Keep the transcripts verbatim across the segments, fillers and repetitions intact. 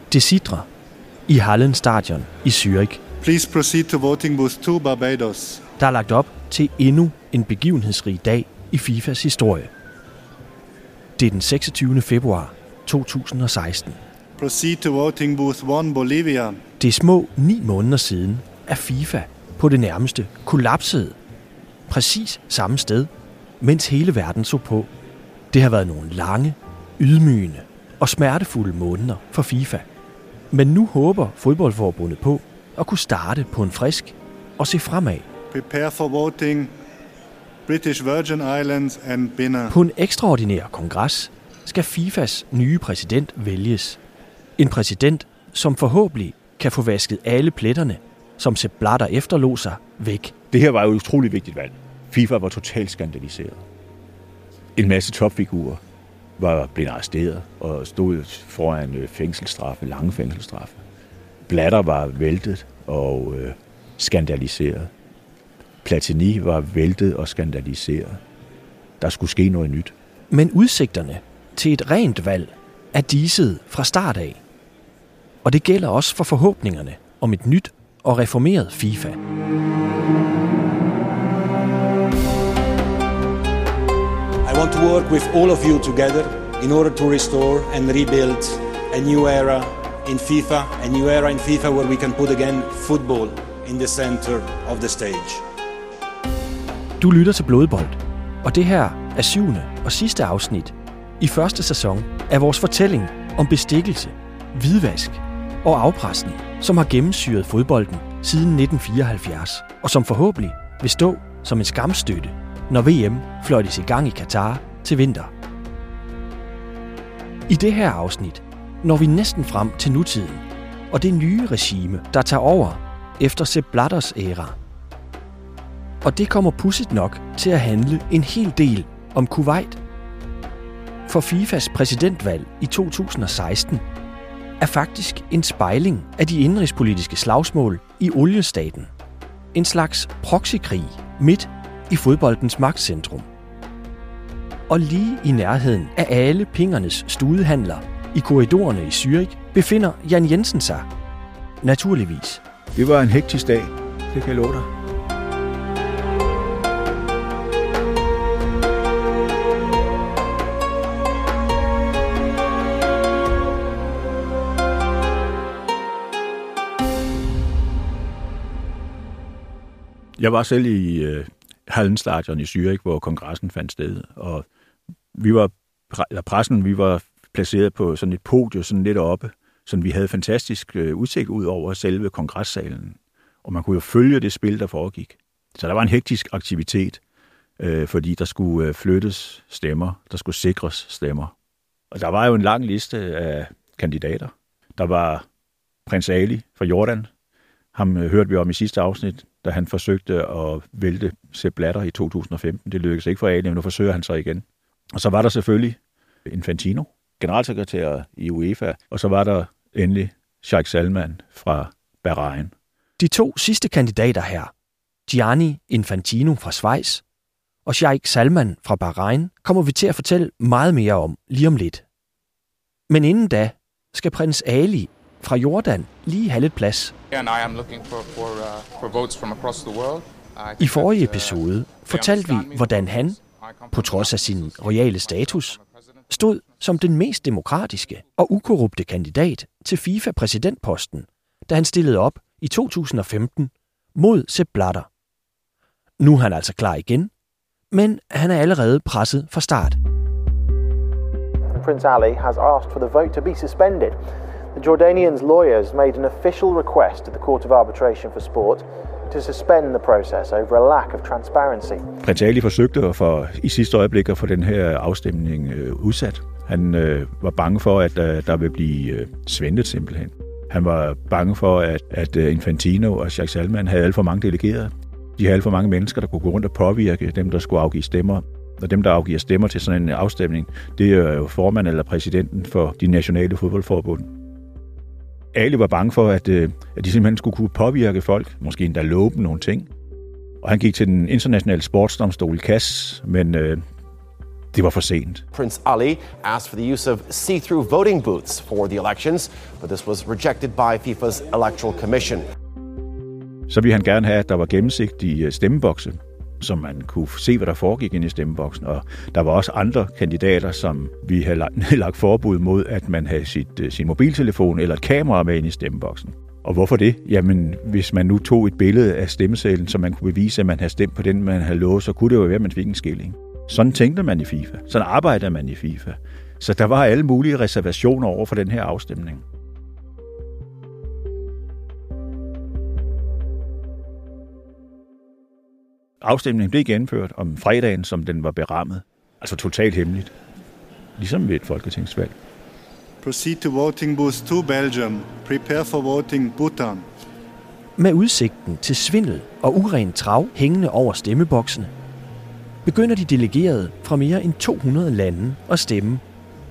Det sidrer i Hallen Stadion i Zürich. Please proceed to voting booth to Barbados. Der er lagt op til endnu en begivenhedsrig dag i FIFAs historie. Det er den seksogtyvende februar to tusind og seksten. Proceed to voting booth one Bolivia. Det er små ni måneder siden, at FIFA på det nærmeste kollapsede. Præcis samme sted, mens hele verden så på. Det har været nogle lange, ydmygende og smertefulde måneder for FIFA. Men nu håber fodboldforbundet på at kunne starte på en frisk og se fremad. Prepare for voting British Virgin Islands and Benin. På en ekstraordinær kongres skal FIFAs nye præsident vælges. En præsident, som forhåbentlig kan få vasket alle pletterne, som Sepp Blatter efterlod sig, væk. Det her var jo et utroligt vigtigt valg. FIFA var totalt skandaliseret. En masse topfigurer var blevet arresteret og stod foran fængselsstraffe, lange fængselsstraffe. Blatter var væltet og øh, skandaliseret. Platini var væltet og skandaliseret. Der skulle ske noget nyt. Men udsigterne til et rent valg er diset fra start af. Og det gælder også for forhåbningerne om et nyt og reformeret FIFA. I want to work with all of you together in order to restore and rebuild a new era in FIFA, a new era in FIFA where we can put again football in the center of the stage. Du lytter til Blodbold, og det her er syvende og sidste afsnit i første sæson af vores fortælling om bestikkelse, hvidvask og afpresning, som har gennemsyret fodbolden siden nitten fireoghalvfjerds, og som forhåbentlig vil stå som en skamstøtte, når V M fløjtes i gang i Katar til vinter. I det her afsnit når vi næsten frem til nutiden, og det nye regime, der tager over efter Sepp Blatters æra. Og det kommer pudsigt nok til at handle en hel del om Kuwait. For FIFAs præsidentvalg i to tusind og seksten er faktisk en spejling af de indenrigspolitiske slagsmål i oliestaten. En slags proxykrig midt i fodboldens magtcentrum. Og lige i nærheden af alle pingernes studehandler i korridorerne i Zürich befinder Jan Jensen sig. Naturligvis. Det var en hektisk dag, det kan jeg love dig. Jeg var selv i øh, Hallen Stadion i Zürich, hvor kongressen fandt sted, og vi var, eller pressen, vi var placeret på sådan et podium, sådan lidt oppe, så vi havde fantastisk øh, udsigt ud over selve kongressalen, og man kunne jo følge det spil, der foregik. Så der var en hektisk aktivitet, øh, fordi der skulle øh, flyttes stemmer, der skulle sikres stemmer. Og der var jo en lang liste af kandidater. Der var prins Ali fra Jordan. Ham øh, hørte vi om i sidste afsnit, da han forsøgte at vælte Sepp Blatter i to tusind og femten. Det lykkedes ikke for Ali, men nu forsøger han så igen. Og så var der selvfølgelig Infantino, generalsekretær i UEFA, og så var der endelig Sheikh Salman fra Bahrain. De to sidste kandidater her, Gianni Infantino fra Schweiz og Sheikh Salman fra Bahrain, kommer vi til at fortælle meget mere om lige om lidt. Men inden da skal prins Ali fra Jordan lige have lidt plads. I forrige episode fortalte vi, hvordan han, på trods af sin royale status, stod som den mest demokratiske og ukorrupte kandidat til FIFA-præsidentposten, da han stillede op i to tusind og femten mod Sepp Blatter. Nu er han altså klar igen, men han er allerede presset fra start. Prince Ali has asked for the vote to be suspended. The Jordanians' lawyers made an official request to the Court of Arbitration for Sport to suspend the process over a lack of transparency. Prins Ali forsøgte at få, i sidste øjeblik at få den her afstemning øh, udsat. Han øh, var bange for, at øh, der ville blive øh, svindlet simpelthen. Han var bange for, at, at Infantino og Sheikh Salman havde alt for mange delegerede. De havde alt for mange mennesker, der kunne gå rundt og påvirke dem, der skulle afgive stemmer. Og dem, der afgiver stemmer til sådan en afstemning, det er jo formanden eller præsidenten for de nationale fodboldforbund. Ali var bange for, at, at de simpelthen skulle kunne påvirke folk, måske endda love dem nogle ting. Og han gik til den internationale sportsdomstol i C A S, men øh, det var for sent. Prince Ali asked for the use of see-through voting booths for the elections, but this was rejected by FIFA's Electoral Commission. Så ville han gerne have, at der var gennemsigtige stemmebokse, så man kunne se, hvad der foregik inde i stemmeboksen. Og der var også andre kandidater, som vi havde lagt forbud mod, at man havde sit, sin mobiltelefon eller et kamera med inde i stemmeboksen. Og hvorfor det? Jamen, hvis man nu tog et billede af stemmesedlen, så man kunne bevise, at man havde stemt på den, man havde lovet, så kunne det jo være, at man fik en skilling. Sådan tænkte man i FIFA. Sådan arbejdede man i FIFA. Så der var alle mulige reservationer over for den her afstemning. Afstemningen blev gennemført om fredagen, som den var berammet. Altså totalt hemmeligt. Ligesom ved et folketingsvalg. Proceed to voting booth to Belgium. Prepare for voting Bhutan. Med udsigten til svindel og uren trav hængende over stemmeboksene, begynder de delegerede fra mere end to hundrede lande at stemme.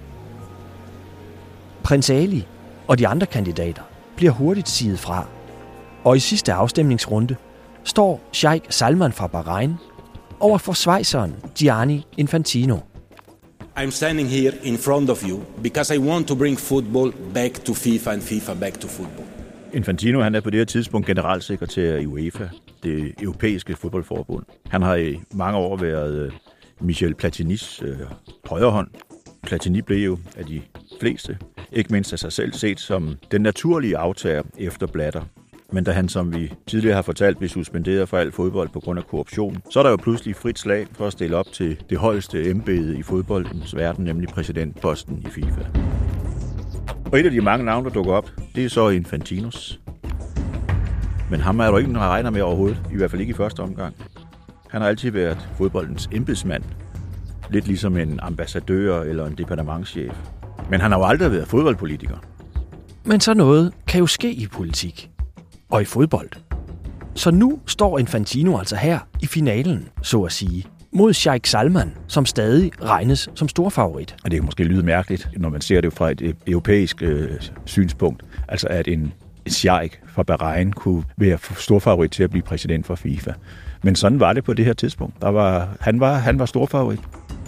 Prins Ali og de andre kandidater bliver hurtigt siet fra, og i sidste afstemningsrunde står Sheikh Salman fra Bahrain over for schweizeren Gianni Infantino. I'm standing here in front of you because I want to bring football back to FIFA and FIFA back to football. Infantino, han er på det her tidspunkt generalsekretær i UEFA, det europæiske fodboldforbund. Han har i mange år været Michel Platinis øh, højrehånd. Platini blev jo af de fleste, ikke mindst af sig selv, set som den naturlige aftager efter Blatter. Men da han, som vi tidligere har fortalt, blev suspenderet for al fodbold på grund af korruption, så er der jo pludselig frit slag for at stille op til det højeste embede i fodboldens verden, nemlig præsidentposten i FIFA. Og et af de mange navne, der dukker op, det er så Infantinos. Men ham er der ikke nogen, der regner med overhovedet, i hvert fald ikke i første omgang. Han har altid været fodboldens embedsmand. Lidt ligesom en ambassadør eller en departementschef. Men han har jo aldrig været fodboldpolitiker. Men så noget kan jo ske i politik. Og i fodbold. Så nu står Infantino altså her i finalen, så at sige, mod Sheikh Salman, som stadig regnes som storfavorit. Og det kan måske lyde mærkeligt, når man ser det fra et europæisk øh, synspunkt. Altså at en, en sheikh fra Bahrain kunne være storfavorit til at blive præsident for FIFA. Men sådan var det på det her tidspunkt. Der var, han, var, han var storfavorit.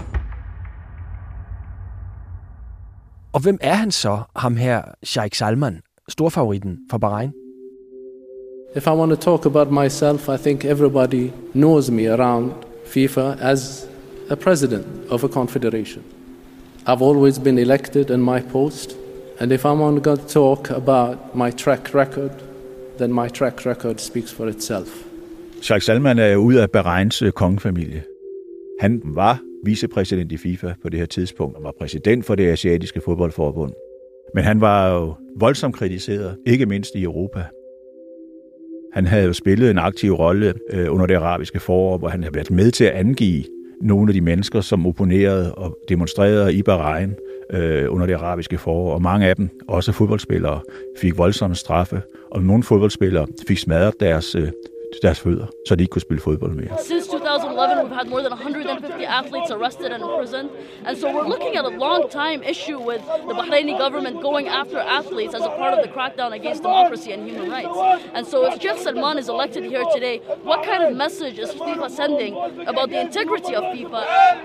Og hvem er han så, ham her Sheikh Salman, storfavoritten for Bahrain? If I want to talk about myself, I think everybody knows me around FIFA as a president of a confederation. I've always been elected in my post, and if I'm going to talk about my track record, then my track record speaks for itself. Sheikh Salman er ude af Bahrains kongefamilie. Han var vicepræsident i FIFA på det her tidspunkt, og var præsident for det asiatiske fodboldforbund. Men han var jo voldsomt kritiseret, ikke mindst i Europa. Han havde jo spillet en aktiv rolle øh, under det arabiske forår, hvor han havde været med til at angive nogle af de mennesker, som opponerede og demonstrerede i Bahrain øh, under det arabiske forår. Og mange af dem, også fodboldspillere, fik voldsomme straffe, og nogle fodboldspillere fik smadret deres, øh, deres fødder, så de ikke kunne spille fodbold mere. Since two thousand eleven, we've had more than one hundred fifty athletes arrested and imprisoned. And so we're looking at a long time issue with the Bahraini government going after athletes as a part of the crackdown against democracy and human rights. And so if Sheikh Salman is elected here today, what kind of message is FIFA sending about the integrity of FIFA?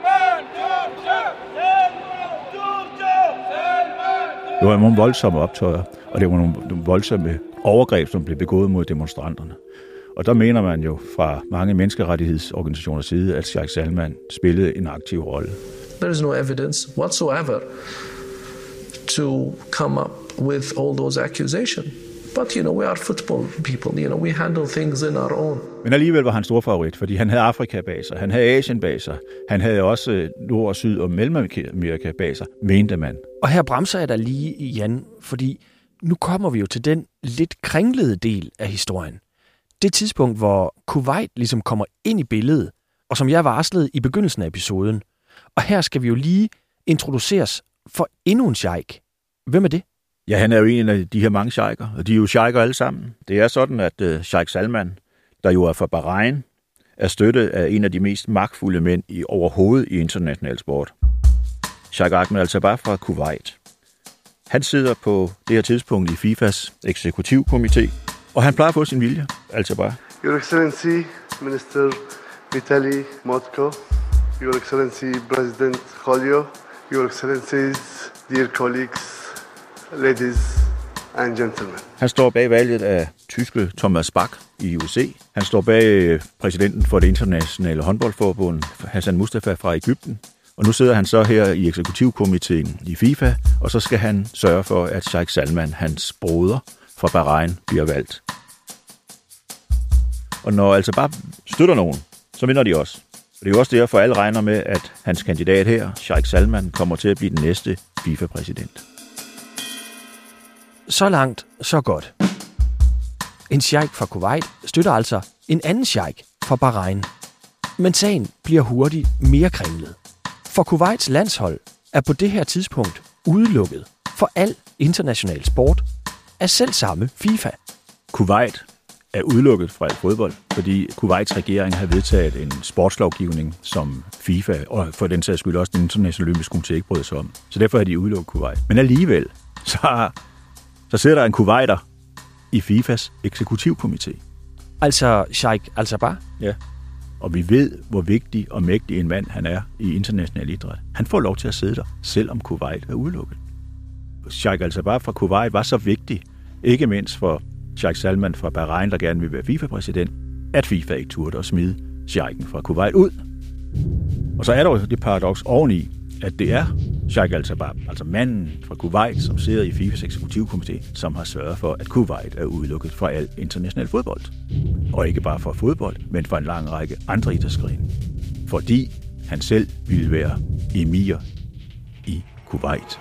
Det var nogle voldsomme optøjer, og det var nogle voldsomme overgreb, som blev begået mod demonstranterne. Og der mener man jo fra mange menneskerettighedsorganisationers side, at Sheikh Salman spillede en aktiv rolle. There is no evidence whatsoever to come up with all those accusations. But, you know, we are football people, you know, we handle things in our own. Men alligevel var han stor favorit, fordi han havde Afrika-baser, han havde Asien-baser, han havde også Nord-, Syd- og Mellemamerika-baser, mente man. Og her bremser jeg dig lige, Jan, fordi nu kommer vi jo til den lidt kringlede del af historien. Det tidspunkt, hvor Kuwait ligesom kommer ind i billedet, og som jeg varslede i begyndelsen af episoden. Og her skal vi jo lige introduceres for endnu en sheik. Hvem er det? Ja, han er jo en af de her mange sheiker, og de er jo sheiker alle sammen. Det er sådan, at uh, Sheikh Salman, der jo er fra Bahrain, er støttet af en af de mest magtfulde mænd i overhovedet i international sport. Sheikh Ahmed Al-Sabah fra Kuwait. Han sidder på det her tidspunkt i FIFAs eksekutivkomité, og han plejer at få sin vilje, Al-Sabah. Your Excellency, Minister Vitali Motko, Your Excellency President Khalil, Your Excellencies, dear colleagues, ladies and gentlemen. Han står bag valget af tyske Thomas Bach i U C. Han står bag præsidenten for det internationale håndboldforbund, Hassan Mustafa fra Egypten. Og nu sidder han så her i eksekutivkomiteen i FIFA, og så skal han sørge for, at Sheikh Salman, hans broder fra Bahrain, bliver valgt. Og når altså bare støtter nogen, så vinder de også. Og det er jo også derfor, alle regner med, at hans kandidat her, Sheikh Salman, kommer til at blive den næste FIFA-præsident. Så langt, så godt. En sheikh fra Kuwait støtter altså en anden sheikh fra Bahrain. Men sagen bliver hurtigt mere kringlet. For Kuwaits landshold er på det her tidspunkt udelukket for al international sport af selv samme FIFA. Kuwait er udelukket fra alt fodbold, fordi Kuwaits regering har vedtaget en sportslovgivning, som FIFA og for den sags skyld også den internationale olympiske komité ikke brød sig om. Så derfor er de udelukket Kuwait. Men alligevel, så, så sidder der en kuwaiter i FIFAs eksekutivkomité. Altså Sheikh Al-Sabah? Ja. Og vi ved, hvor vigtig og mægtig en mand han er i international idræt. Han får lov til at sidde der, selvom Kuwait er udelukket. Sheikh Al-Sabah fra Kuwait var så vigtig, ikke mindst for Sheikh Salman fra Bahrain, der gerne vil være FIFA-præsident, at FIFA ikke turde at smide Sheikhen fra Kuwait ud. Og så er der jo det paradoks oveni, at det er Sheikh Al-Sabah, altså manden fra Kuwait, som sidder i FIFAs eksekutivkomité, som har sørget for, at Kuwait er udelukket fra al international fodbold. Og ikke bare for fodbold, men for en lang række andre idrætsgrene. Fordi han selv ville være emir i Kuwait.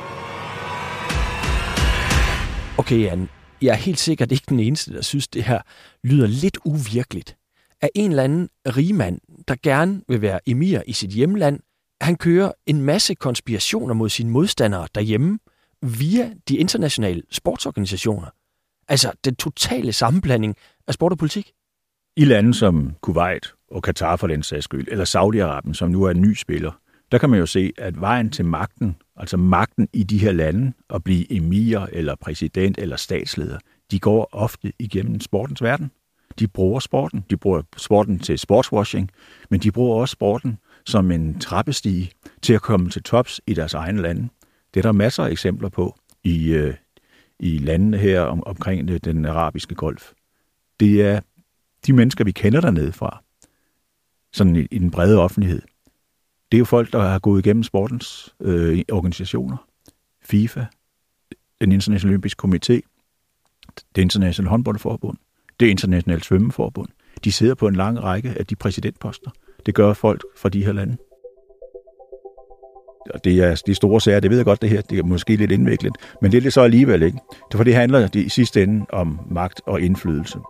Okay, Jan, jeg er helt sikkert ikke den eneste, der synes, det her lyder lidt uvirkeligt. Af en eller anden rigmand, der gerne vil være emir i sit hjemland, han kører en masse konspirationer mod sine modstandere derhjemme via de internationale sportsorganisationer. Altså den totale sammenblanding af sport og politik. I lande som Kuwait og Katar for den sags skyld, eller Saudi-Arabien, som nu er en ny spiller, der kan man jo se, at vejen til magten, altså magten i de her lande, at blive emir eller præsident eller statsleder, de går ofte igennem sportens verden. De bruger sporten, de bruger sporten til sportswashing, men de bruger også sporten som en trappestige til at komme til tops i deres egne lande. Det er der masser af eksempler på i, øh, i landene her om, omkring den arabiske golf. Det er de mennesker, vi kender dernede fra, sådan i, i den brede offentlighed. Det er jo folk, der har gået igennem sportens øh, organisationer. FIFA, den internationale olympiske komité, det internationale håndboldforbund, det internationale svømmeforbund. De sidder på en lang række af de præsidentposter. Det gør folk fra de her lande. Og det er de store sager, det ved jeg godt det her, det er måske lidt indviklet, men det er det så alligevel ikke. Det for det handler det i sidste ende om magt og indflydelse.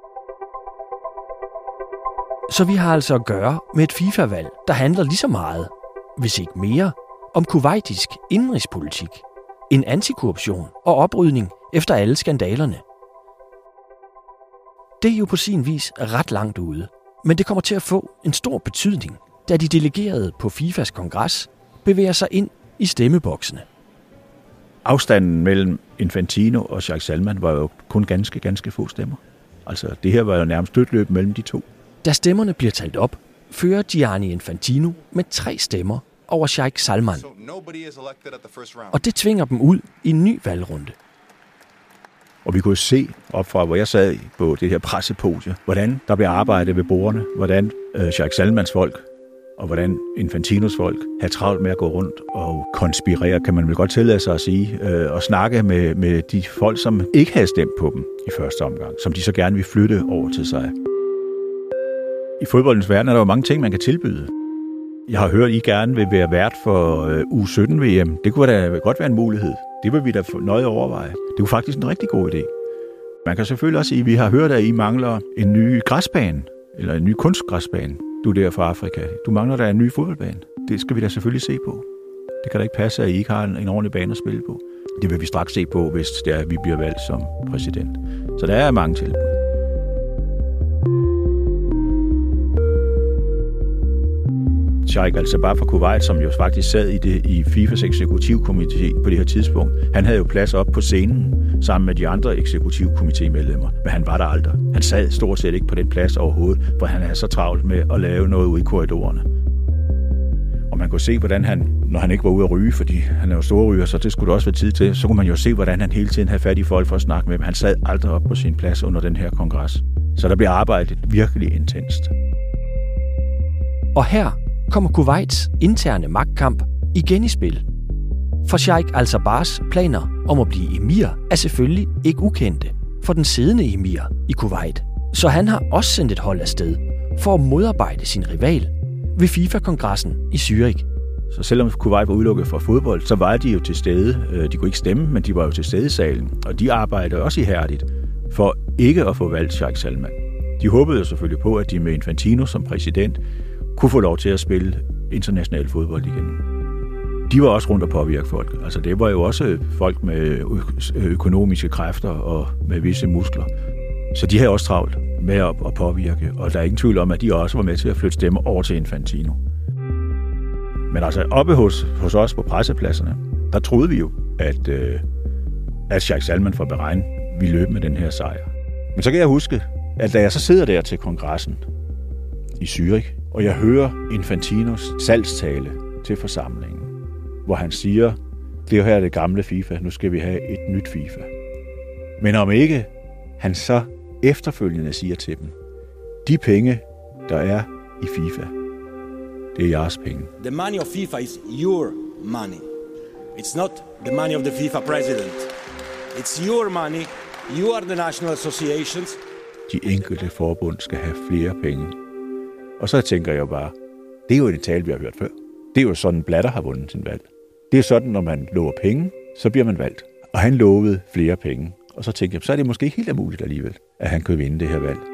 Så vi har altså at gøre med et FIFA-valg, der handler lige så meget, hvis ikke mere, om kuwaitisk indenrigspolitik, en antikorruption og oprydning efter alle skandalerne. Det er jo på sin vis ret langt ude, men det kommer til at få en stor betydning, da de delegerede på FIFAs kongres bevæger sig ind i stemmeboksene. Afstanden mellem Infantino og Sheikh Salman var jo kun ganske, ganske få stemmer. Altså, det her var jo nærmest støtløb mellem de to. Da stemmerne bliver talt op, fører Gianni Infantino med tre stemmer over Sheikh Salman. Og det tvinger dem ud i en ny valgrunde. Og vi kunne se op fra, hvor jeg sad på det her pressepodie, hvordan der blev arbejdet ved bordene, hvordan øh, Sheikh Salmans folk og hvordan Infantinos folk havde travlt med at gå rundt og konspirere, kan man vel godt tillade sig at sige, øh, og snakke med, med de folk, som ikke havde stemt på dem i første omgang, som de så gerne ville flytte over til sig. I fodboldens verden er der jo mange ting, man kan tilbyde. Jeg har hørt, at I gerne vil være vært for øh, U sytten V M. Det kunne da godt være en mulighed. Det vil vi da nøje overveje. Det er jo faktisk en rigtig god idé. Man kan selvfølgelig også sige, at vi har hørt, at I mangler en ny græsbane, eller en ny kunstgræsbane. Du er der fra Afrika. Du mangler da en ny fodboldbane. Det skal vi da selvfølgelig se på. Det kan da ikke passe, at I ikke har en ordentlig bane at spille på. Det vil vi straks se på, hvis det er, at vi bliver valgt som præsident. Så der er mange tilbud. Sheikh Al-Sabah fra Kuwait, som jo faktisk sad i, det, i FIFAs eksekutivkomité på det her tidspunkt, han havde jo plads op på scenen sammen med de andre eksekutivkomitémedlemmer, men han var der aldrig. Han sad stort set ikke på den plads overhovedet, for han er så travlt med at lave noget ude i korridorerne. Og man kunne se, hvordan han, når han ikke var ude at ryge, fordi han er jo storryger, så det skulle der også være tid til, så kunne man jo se, hvordan han hele tiden havde fat i folk for at snakke med dem. Han sad aldrig op på sin plads under den her kongres. Så der bliver arbejdet virkelig intenst. Og her kommer Kuwaits interne magtkamp igen i spil. For Sheikh Al-Sabahs planer om at blive emir er selvfølgelig ikke ukendte for den siddende emir i Kuwait. Så han har også sendt et hold afsted for at modarbejde sin rival ved FIFA-kongressen i Zürich. Så selvom Kuwait var udelukket fra fodbold, så var de jo til stede. De kunne ikke stemme, men de var jo til stede i salen. Og de arbejdede også ihærdigt for ikke at få valgt Sheikh Salman. De håbede jo selvfølgelig på, at de med Infantino som præsident kunne få lov til at spille international fodbold igen. De var også rundt og påvirke folk. Altså det var jo også folk med økonomiske kræfter og med visse muskler. Så de havde også travlt med at påvirke, og der er ingen tvivl om, at de også var med til at flytte stemmer over til Infantino. Men altså oppe hos, hos os på pressepladserne, der troede vi jo, at, øh, at Sheikh Salman fra Bahrain ville løbe med den her sejr. Men så kan jeg huske, at da jeg så sidder der til kongressen i Zürich, og jeg hører Infantinos salgstale til forsamlingen, hvor han siger, det er her det gamle FIFA, nu skal vi have et nyt FIFA. Men om ikke han så efterfølgende siger til dem, de penge, der er i FIFA, det er jeres penge. The money of FIFA is your money. It's not the money of the FIFA president. It's your money. You are the national associations. De enkelte forbund skal have flere penge. Og så tænker jeg jo bare, det er jo en tale, vi har hørt før. Det er jo sådan, Blatter har vundet sin valg. Det er sådan, når man lover penge, så bliver man valgt. Og han lovede flere penge. Og så tænkte jeg, så er det måske ikke helt umuligt alligevel, at han kunne vinde det her valg.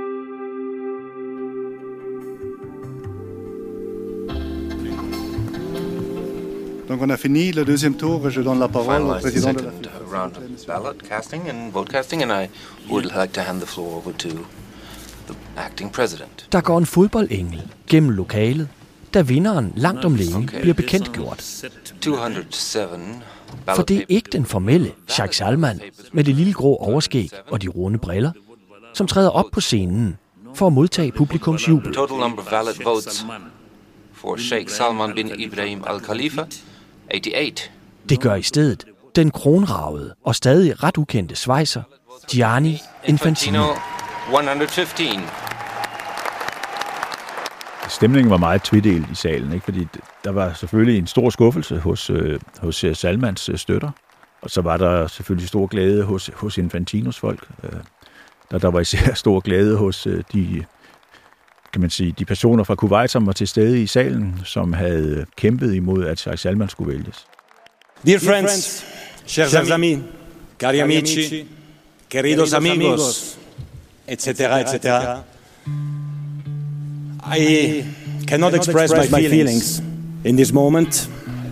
Donc on a fini le deuxième tour, je donne la parole au président de la FIFA. Round of ballot casting and vote casting, and I would like to hand the floor over to the acting president. Der går en fodboldengel gennem lokalet, da vinderen langt om længe okay. bliver bekendtgjort. to hundrede syv For det er ikke den formelle Sheikh Salman med det lille grå overskæg og de runde briller, som træder op på scenen for at modtage publikums jubel. Total number of valid votes for Sheikh Salman bin Ibrahim Al Khalifa, otteogtyve. Det gør i stedet den kronragede og stadig ret ukendte svejser, Gianni Infantino. et hundrede og femten. Stemningen var meget tvedelt i salen, ikke? Fordi der var selvfølgelig en stor skuffelse hos, øh, hos Salmans øh, støtter, og så var der selvfølgelig stor glæde hos, hos Infantinos folk. Øh, der, der var især stor glæde hos øh, de, kan man sige, de personer fra Kuwait, som var til stede i salen, som havde kæmpet imod, at Sheikh Salman skulle vælges. Dear friends, chers amis, cari amici, queridos amigos, et cetera, et cetera. I cannot express my feelings in this moment.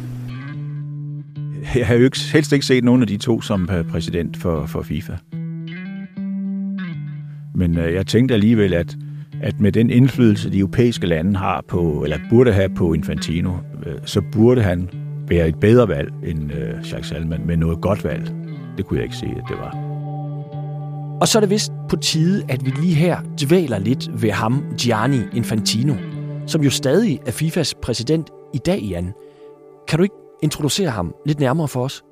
Jeg har jo ikke, helst ikke set nogen af de to som præsident for, for FIFA. Men øh, jeg tænkte alligevel, at, at med den indflydelse, de europæiske lande har på, eller burde have på Infantino, øh, så burde han være et bedre valg end øh, Sheikh Salman, med noget godt valg. Det kunne jeg ikke se, at det var. Og så er det vist på tide, at vi lige her dvæler lidt ved ham, Gianni Infantino, som jo stadig er FIFAs præsident i dag, Jan. Kan du ikke introducere ham lidt nærmere for os?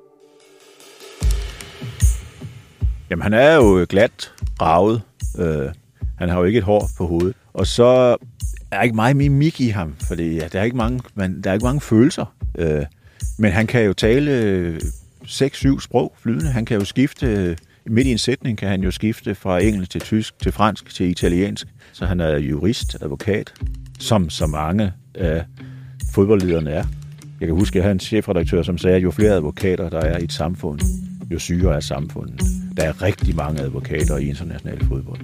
Jamen, han er jo glat ravet. Øh, han har jo ikke et hår på hovedet. Og så er der ikke meget mimik i ham, for ja, der er ikke mange, man, der er ikke mange følelser. Øh, men han kan jo tale seks syv sprog flydende. Han kan jo skifte, midt i en sætning kan han jo skifte fra engelsk til tysk, til fransk, til italiensk. Så han er jurist, advokat, som så mange af fodboldlederne er. Jeg kan huske, at jeg havde en chefredaktør, som sagde, at jo flere advokater der er i et samfund, jo sygere er samfundet. Der er rigtig mange advokater i international fodbold.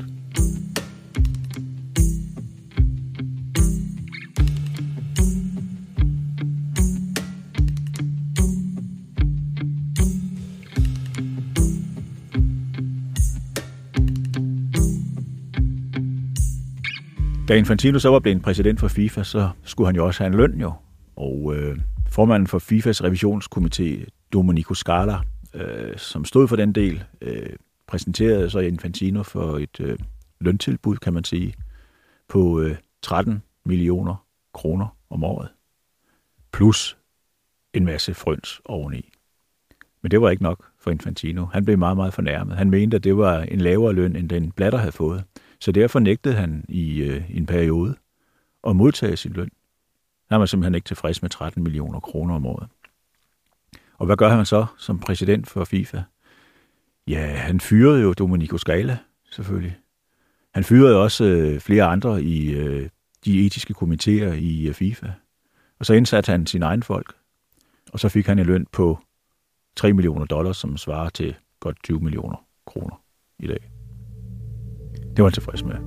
Da Infantino så var blevet præsident for FIFA, så skulle han jo også have en løn jo. Og øh, formanden for FIFAs revisionskomité, Domenico Scala, øh, som stod for den del, øh, præsenterede så Infantino for et øh, løntilbud, kan man sige, på øh, tretten millioner kroner om året. plus en masse frøns oveni. Men det var ikke nok for Infantino. Han blev meget, meget fornærmet. Han mente, at det var en lavere løn, end den Blatter havde fået. Så derfor nægtede han i, øh, i en periode at modtage sin løn. Han var simpelthen ikke tilfreds med tretten millioner kroner om året. Og hvad gør han så som præsident for FIFA? Ja, han fyrede jo Domenico Scala, selvfølgelig. Han fyrede også øh, flere andre i øh, de etiske komitéer i øh, FIFA. Og så indsatte han sine egne folk. Og så fik han en løn på tre millioner dollars, som svarer til godt tyve millioner kroner i dag. Det var han tilfreds med.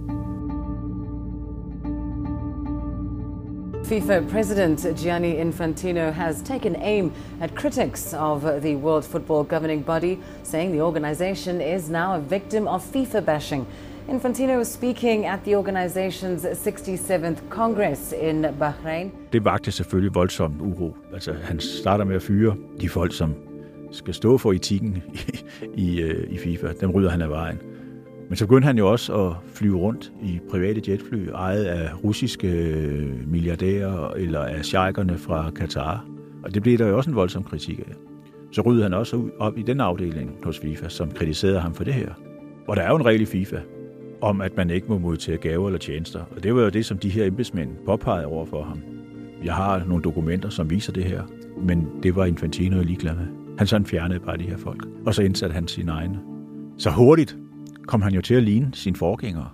FIFA President Gianni Infantino has taken aim at critics of the World Football Governing Body, saying the organization is now a victim of FIFA bashing. Infantino was speaking at the organization's sixty-seventh Congress in Bahrain. Det vagte selvfølgelig voldsomt uro. Altså, han starter med at fyre de folk, som skal stå for etikken i, i, i FIFA. Dem rydder han af vejen. Men så begyndte han jo også at flyve rundt i private jetfly, ejet af russiske milliardærer eller af sheikerne fra Katar. Og det blev der jo også en voldsom kritik af. Så ryddede han også ud op i den afdeling hos FIFA, som kritiserede ham for det her. Og der er jo en regel i FIFA om, at man ikke må modtage gaver eller tjenester. Og det var jo det, som de her embedsmænd påpegede over for ham. Jeg har nogle dokumenter, som viser det her, men det var Infantino ligeglad med. Han sådan fjernede bare de her folk, og så indsatte han sine egne. Så hurtigt kom han jo til at ligne sine forgængere.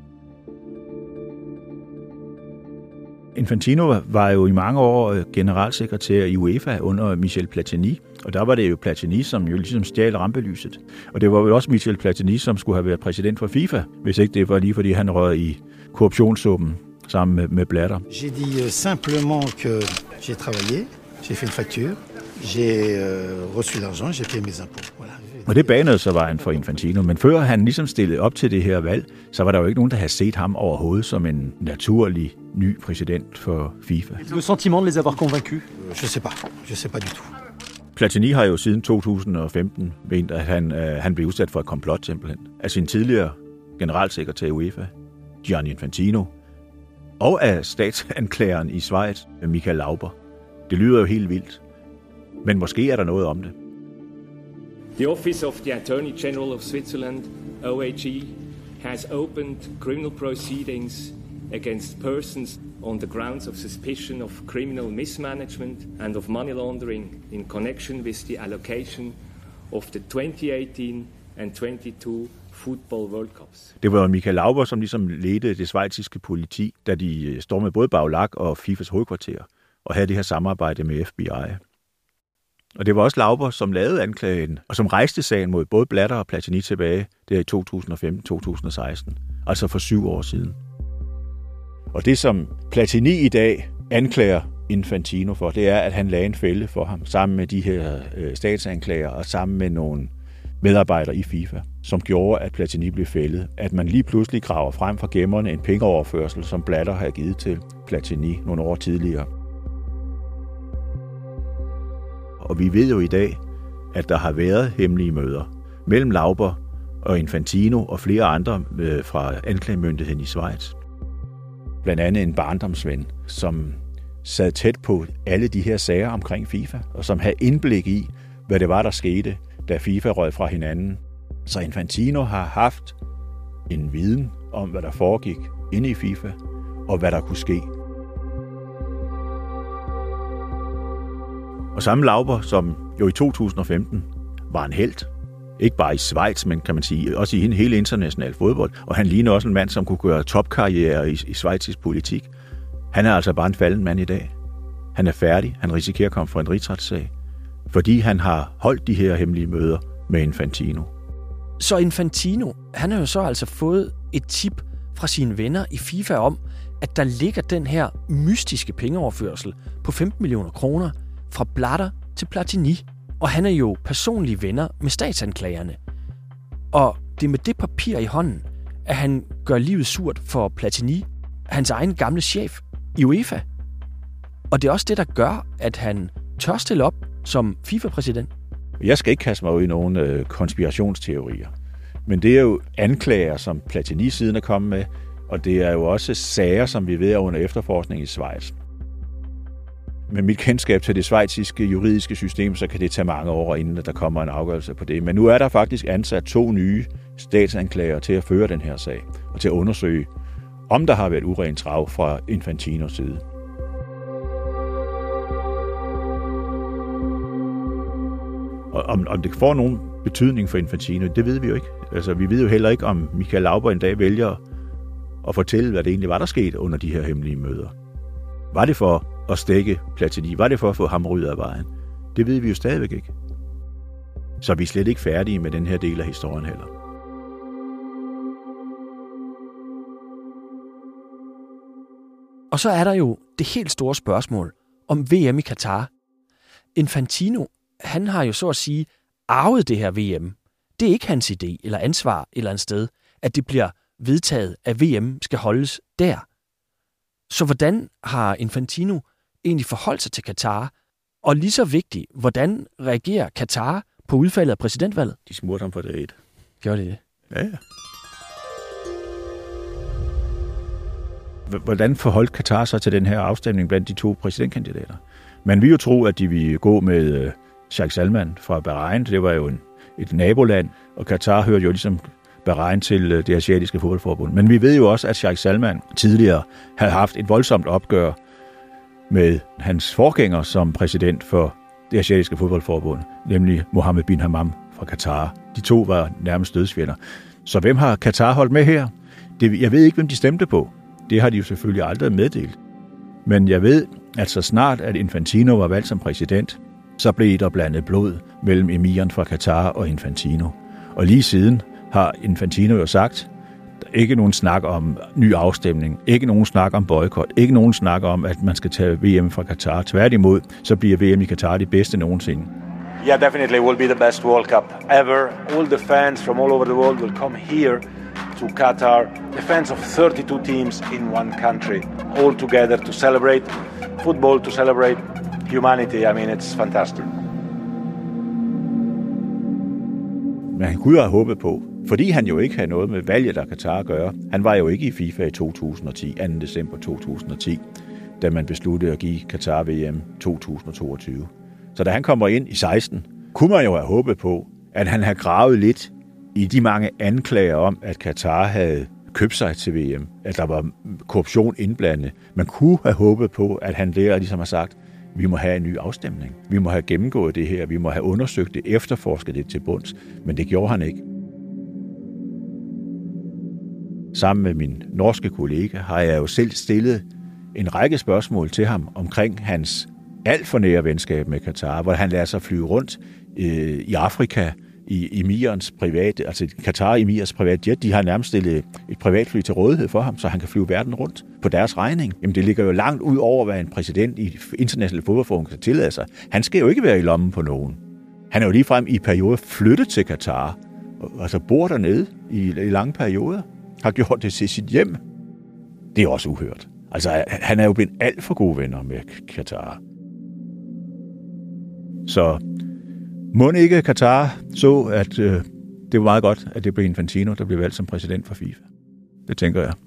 Infantino var jo i mange år generalsekretær i UEFA under Michel Platini, og der var det jo Platini, som jo ligesom stjal rampelyset. Og det var jo også Michel Platini, som skulle have været præsident for FIFA, hvis ikke det var lige fordi han røg i korruptionssuppen sammen med, med Blatter. J'ai dit simplement que j'ai travaillé, j'ai fait une facture, j'ai reçu l'argent, j'ai payé mes impôts. Voilà. Og det banede så vejen for Infantino, men før han ligesom stillede op til det her valg, så var der jo ikke nogen, der havde set ham overhovedet som en naturlig ny præsident for FIFA. Le sentiment de les avoir convaincus? Je sais pas, je sais pas du tout. Platini har jo siden to tusind og femten ment, at han, øh, han blev udsat for et komplot simpelthen. Af sin tidligere generalsekretær i UEFA, Gianni Infantino, og af statsanklageren i Schweiz, Michael Lauber. Det lyder jo helt vildt, men måske er der noget om det. The Office of the Attorney General of Switzerland, O A G, has opened criminal proceedings against persons on the grounds of suspicion of criminal mismanagement and of money laundering in connection with the allocation of the twenty eighteen and twenty-two Football World Cups. Det var Michael Lauber, som ligesom ledte det schweiziske politi, da de stormede både Baulac og FIFAs hovedkvarter og havde det her samarbejde med F B I. Og det var også Lauber, som lavede anklagen, og som rejste sagen mod både Blatter og Platini tilbage der i to tusind og femten til to tusind og seksten, altså for syv år siden. Og det, som Platini i dag anklager Infantino for, det er, at han lagde en fælde for ham, sammen med de her øh, statsanklager og sammen med nogle medarbejdere i FIFA, som gjorde, at Platini blev fældet. At man lige pludselig graver frem fra gemmerne en pengeoverførsel, som Blatter havde givet til Platini nogle år tidligere. Og vi ved jo i dag, at der har været hemmelige møder mellem Lauber og Infantino og flere andre fra anklagemyndigheden i Schweiz. Blandt andet en barndomsven, som sad tæt på alle de her sager omkring FIFA, og som havde indblik i, hvad det var, der skete, da FIFA røg fra hinanden. Så Infantino har haft en viden om, hvad der foregik inde i FIFA, og hvad der kunne ske. Og samme Lauber, som jo i to tusind og femten var en helt, ikke bare i Schweiz, men kan man sige, også i hele international fodbold, og han ligner også en mand, som kunne gøre topkarriere i, i schweizisk politik. Han er altså bare en falden mand i dag. Han er færdig, han risikerer at komme for en rigsretssag, fordi han har holdt de her hemmelige møder med Infantino. Så Infantino, han har jo så altså fået et tip fra sine venner i FIFA om, at der ligger den her mystiske pengeoverførsel på femten millioner kroner fra Blatter til Platini. Og han er jo personlige venner med statsanklagerne. Og det er med det papir i hånden, at han gør livet surt for Platini, hans egen gamle chef i UEFA. Og det er også det, der gør, at han tør stille op som FIFA-præsident. Jeg skal ikke kaste mig ud i nogle øh, konspirationsteorier. Men det er jo anklager, som Platini siden er kommet med, og det er jo også sager, som vi ved er under efterforskning i Schweiz. med mit kendskab til det schweiziske juridiske system, så kan det tage mange år, inden der kommer en afgørelse på det. Men nu er der faktisk ansat to nye statsanklager til at føre den her sag, og til at undersøge, om der har været urent trav fra Infantinos side. Og om, om det får nogen betydning for Infantino, det ved vi jo ikke. Altså, vi ved jo heller ikke, om Michael Lauber en dag vælger at fortælle, hvad det egentlig var, der skete under de her hemmelige møder. Var det for at stække Platini? Var det for at få ham ryddet af vejen? Det ved vi jo stadigvæk ikke. Så vi er slet ikke færdige med den her del af historien heller. Og så er der jo det helt store spørgsmål om V M i Katar. Infantino, han har jo så at sige arvet det her V M. Det er ikke hans idé eller ansvar eller et sted, at det bliver vedtaget, at V M skal holdes der. Så hvordan har Infantino egentlig forholdt sig til Katar? Og lige så vigtigt, hvordan reagerer Katar på udfaldet af præsidentvalget? De smurte ham for det et. Gjorde de det? Ja, ja. Hvordan forholdt Katar sig til den her afstemning blandt de to præsidentkandidater? Man vil jo tro, at de ville gå med Sheikh Salman fra Bahrain. Det var jo en, et naboland, og Katar hørte jo ligesom Bahrain til det asiatiske fodboldforbund. Men vi ved jo også, at Sheikh Salman tidligere havde haft et voldsomt opgør med hans forgænger som præsident for det asiatiske fodboldforbund, nemlig Mohammed bin Hammam fra Katar. De to var nærmest dødsfjender. Så hvem har Katar holdt med her? Det, jeg ved ikke, hvem de stemte på. Det har de jo selvfølgelig aldrig meddelt. Men jeg ved, at så snart at Infantino var valgt som præsident, så blev der blandet blod mellem emiren fra Katar og Infantino. Og lige siden har Infantino jo sagt, der er ikke nogen snak om ny afstemning, ikke nogen snak om boykot, ikke nogen snak om, at man skal tage V M fra Katar. Tværtimod, så bliver V M i Katar det bedste nogensinde. Yeah, definitely will be the best World Cup ever. All the fans from all over the world will come here to Qatar. The fans of thirty-two teams in one country, all together to celebrate football, to celebrate humanity. I mean, it's fantastic. Men han kunne have håbet på, fordi han jo ikke havde noget med valget, der Katar at gøre. Han var jo ikke i FIFA i to tusind og ti, anden december to tusind og ti, da man besluttede at give Katar V M to tusind og toogtyve. Så da han kommer ind i seksten, kunne man jo have håbet på, at han havde gravet lidt i de mange anklager om, at Katar havde købt sig til V M, at der var korruption indblandet. Man kunne have håbet på, at han der ligesom har sagt, vi må have en ny afstemning. Vi må have gennemgået det her. Vi må have undersøgt det, efterforsket det til bunds. Men det gjorde han ikke. Sammen med min norske kollega har jeg jo selv stillet en række spørgsmål til ham omkring hans alt for nære venskab med Katar, hvor han lader sig flyve rundt øh, i Afrika, i emirens private, altså Katar emirs privat jet. De har nærmest stillet et privatfly til rådighed for ham, så han kan flyve verden rundt på deres regning. Jamen det ligger jo langt ud over, hvad en præsident i internationale fodboldforum kan tillade sig. Han skal jo ikke være i lommen på nogen. Han er jo ligefrem i perioder flyttet til Katar, altså bor dernede i, i lange perioder, har gjort det til sit hjem. Det er også uhørt. Altså han er jo blevet alt for gode venner med Katar. Så må ikke Katar så, at øh, det var meget godt, at det blev Infantino, der blev valgt som præsident for FIFA. Det tænker jeg.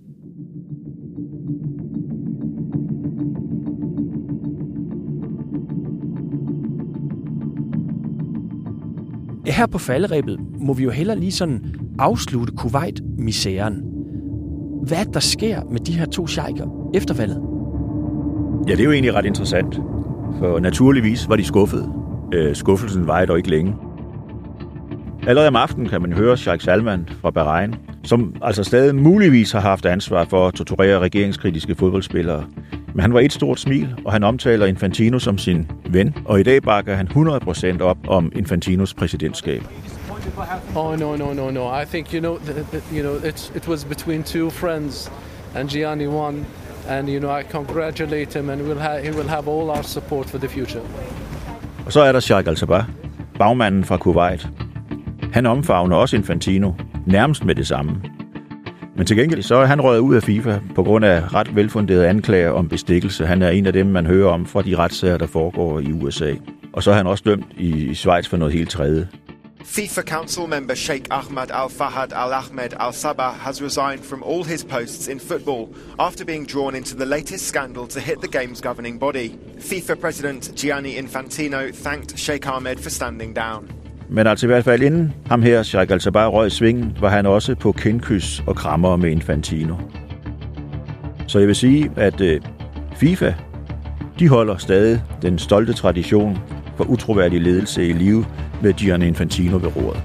Her på falderebet må vi jo heller lige sådan afslutte Kuwait-misæren. Hvad er det, der sker med de her to sheiker efter valget? Ja, det er jo egentlig ret interessant. For naturligvis var de skuffede. Øh, skuffelsen var dog ikke længe. Allerede om aftenen kan man høre Sheikh Salman fra Bahrain, som altså stadig muligvis har haft ansvar for at torturere regeringskritiske fodboldspillere. Men han var et stort smil, og han omtaler Infantino som sin ven, og i dag bakker han hundrede procent op om Infantinos præsidentskab. Oh no no no no! I think you know the, the, you know it's it was between two friends, and Gianni won, and you know I congratulate him, and we'll have he will have all our support for the future. Og så er der Sheikh Al-Sabah, bagmanden fra Kuwait. Han omfavner også Infantino, nærmest med det samme. Men til gengæld så er han røget ud af FIFA på grund af ret velfunderede anklager om bestikkelse. Han er en af dem, man hører om fra de retssager, der foregår i U S A. Og så er han også dømt i Schweiz for noget helt tredje. FIFA Council member Sheikh Ahmad Al Fahad Al Ahmed Al Sabah has resigned from all his posts in football after being drawn into the latest scandal to hit the game's governing body. FIFA President Gianni Infantino thanked Sheikh Ahmed for standing down. Men altså i hvert fald inden ham her, Sheikh Al Sabah, røg svingen, var han også på kindkys og krammer med Infantino. Så jeg vil sige, at øh, FIFA, de holder stadig den stolte tradition for utroværdig ledelse i live med Gianni Infantino ved roret.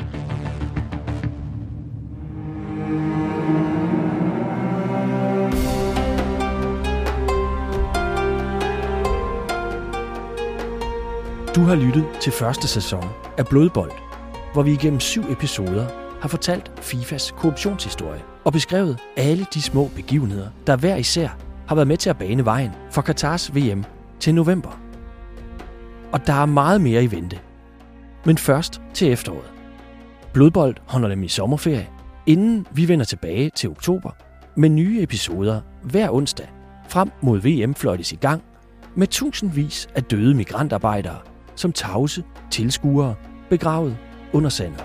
Du har lyttet til første sæson af Blodbold, hvor vi igennem syv episoder har fortalt FIFAs korruptionshistorie og beskrevet alle de små begivenheder, der hver især har været med til at bane vejen for Qatars V M til november. Og der er meget mere i vente. Men først til efteråret. Blodbold holder dem i sommerferie, inden vi vender tilbage til oktober med nye episoder hver onsdag frem mod V M fløjtes i gang med tusindvis af døde migrantarbejdere som tavse tilskuere begravet under sandet.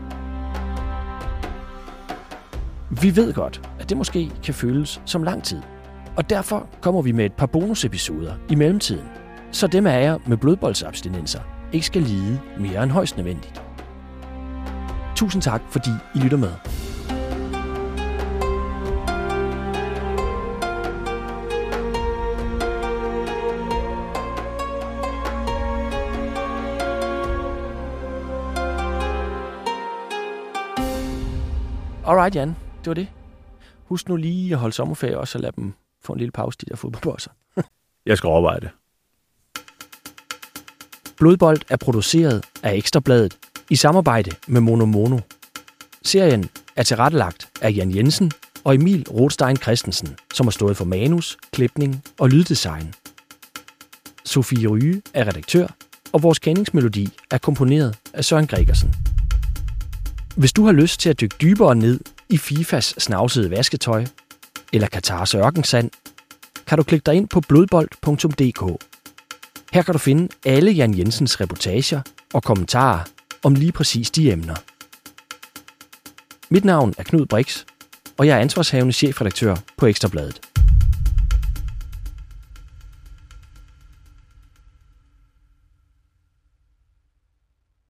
Vi ved godt, at det måske kan føles som lang tid, og derfor kommer vi med et par bonusepisoder i mellemtiden, så dem af jer med blodboldsabstinenser ikke skal lide mere end højst nødvendigt. Tusind tak, fordi I lytter med. Alright, Jan. Det var det. Husk nu lige at holde sommerferie også, og lade dem få en lille pause, de der fodboldbosser. Jeg skal overveje det. Blodbold er produceret af Ekstra Bladet i samarbejde med Mono Mono. Serien er tilrettelagt af Jan Jensen og Emil Rothstein Christensen, som har stået for manus, klipning og lyddesign. Sofie Ryge er redaktør, og vores kendingsmelodi er komponeret af Søren Gregersen. Hvis du har lyst til at dykke dybere ned i FIFAs snavsede vasketøj eller Qatars ørkensand, kan du klikke dig ind på blodbold punktum d k. Her kan du finde alle Jan Jensens reportager og kommentarer om lige præcis de emner. Mit navn er Knud Brix, og jeg er ansvarshavende chefredaktør på Ekstra Bladet.